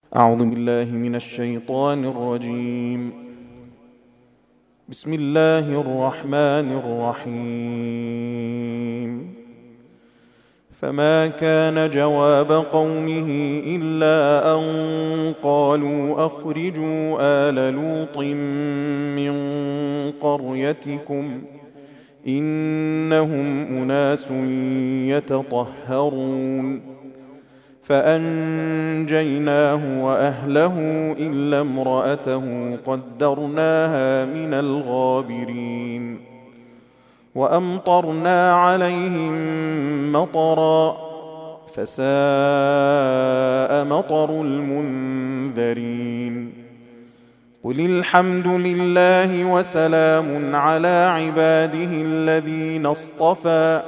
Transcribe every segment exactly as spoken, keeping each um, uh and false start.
أعوذ بالله من الشيطان الرجيم. بسم الله الرحمن الرحيم. فما كان جواب قومه إلا أن قالوا أخرجوا آل لوط من قريتكم إنهم أناس يتطهرون. فأنجيناه وأهله إلا امرأته قدرناها من الغابرين. وأمطرنا عليهم مطرا فساء مطر المنذرين. قل الحمد لله وسلام على عباده الذين اصطفى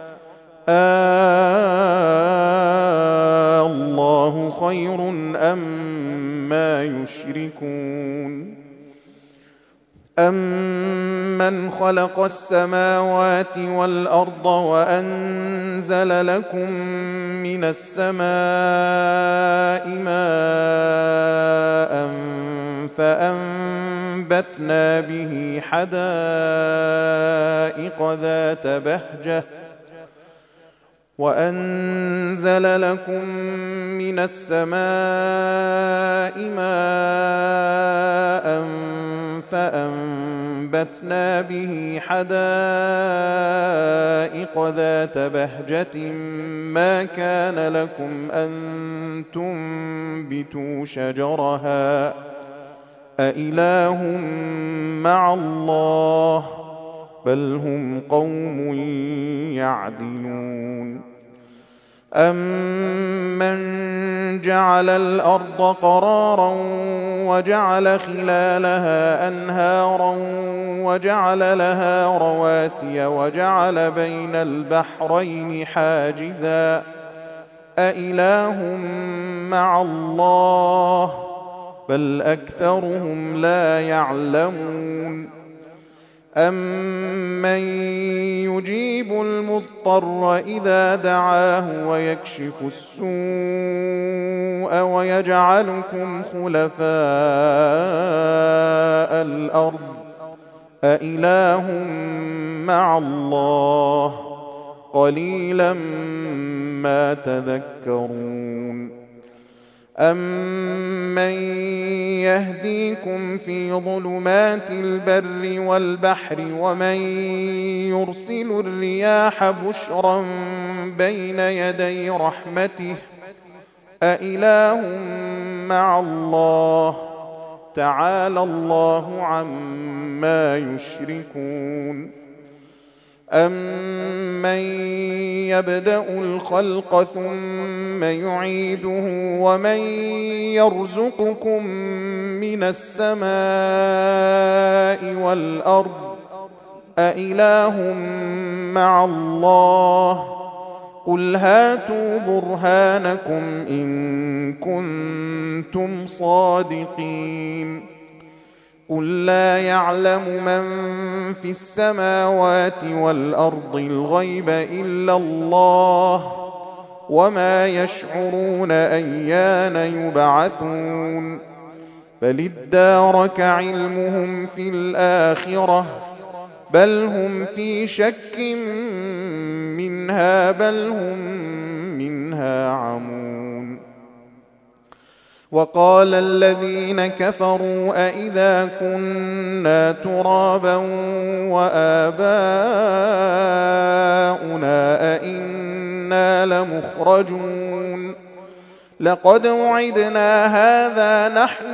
آه الله خير أما يشركون. أمن خلق السماوات والأرض وأنزل لكم من السماء ماء فأنبتنا به حدائق ذات بهجة وأنزل لكم من السماء ماء فأنبتنا به حدائق ذات بهجة ما كان لكم أن تنبتوا شجرها أإله مع الله بل هم قوم يعدلون. أمن جعل الأرض قرارا وجعل خلالها أنهارا وجعل لها رواسي وجعل بين البحرين حاجزا أإله مع الله بل أكثرهم لا يعلمون. أمن يجيب المضطر إذا دعاه ويكشف السوء ويجعلكم خلفاء الأرض أإله مع الله قليلا ما تذكرون. أمن يهديكم في ظلمات البر والبحر ومن يرسل الرياح بشرا بين يدي رحمته أإله مع الله تعالى الله عما يشركون. أمن يبدأ الخلق ثم يعيده ومن يرزقكم من السماء والأرض أإله مع الله قل هاتوا برهانكم إن كنتم صادقين. قل لا يعلم من في السماوات والأرض الغيب إلا الله وما يشعرون أيان يبعثون بل ادارك علمهم في الآخرة بل هم في شك منها بل هم منها عمون. وقال الذين كفروا أئذا كنا ترابا وآباؤنا أئنا لمخرجون لقد وعدنا هذا نحن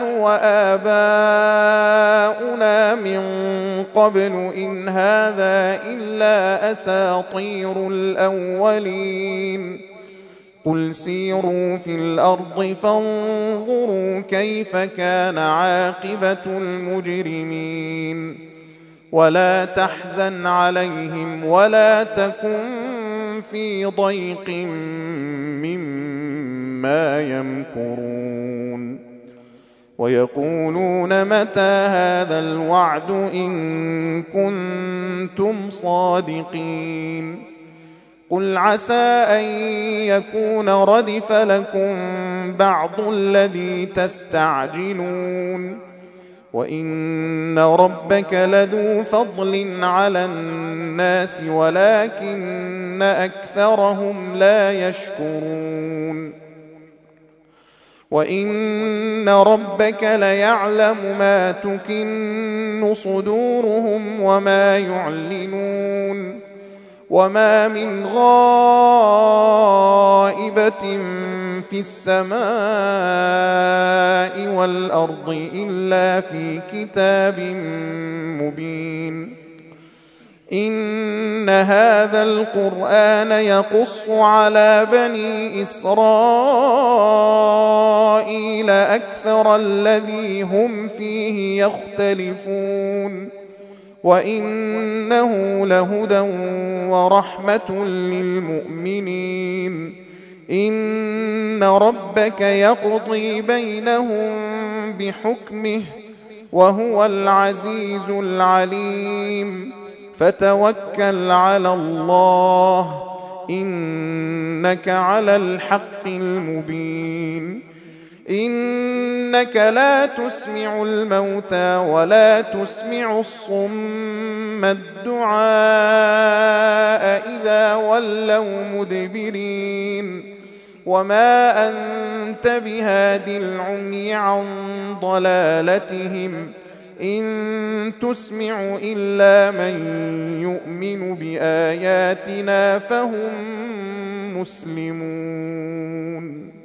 وآباؤنا من قبل إن هذا إلا أساطير الأولين. قل سيروا في الأرض فانظروا كيف كان عاقبة المجرمين. ولا تحزن عليهم ولا تكن في ضيق مما يمكرون. ويقولون متى هذا الوعد إن كنتم صادقين. قل عسى أن يكون ردف لكم بعض الذي تستعجلون وإن ربك لذو فضل على الناس ولكن أكثرهم لا يشكرون وإن ربك ليعلم ما تكن صدورهم وما يعلنون وما من غائبة في السماء والأرض إلا في كتاب مبين إن هذا القرآن يقص على بني إسرائيل أكثر الذي هم فيه يختلفون وإنه لهدى ورحمة للمؤمنين إن ربك يقضي بينهم بحكمه وهو العزيز العليم فتوكل على الله إنك على الحق المبين إنك لا تسمع الموتى ولا تسمع الصم الدعاء إذا ولوا مدبرين وما أنت بهاد العمي عن ضلالتهم إن تسمع إلا من يؤمن بآياتنا فهم مسلمون.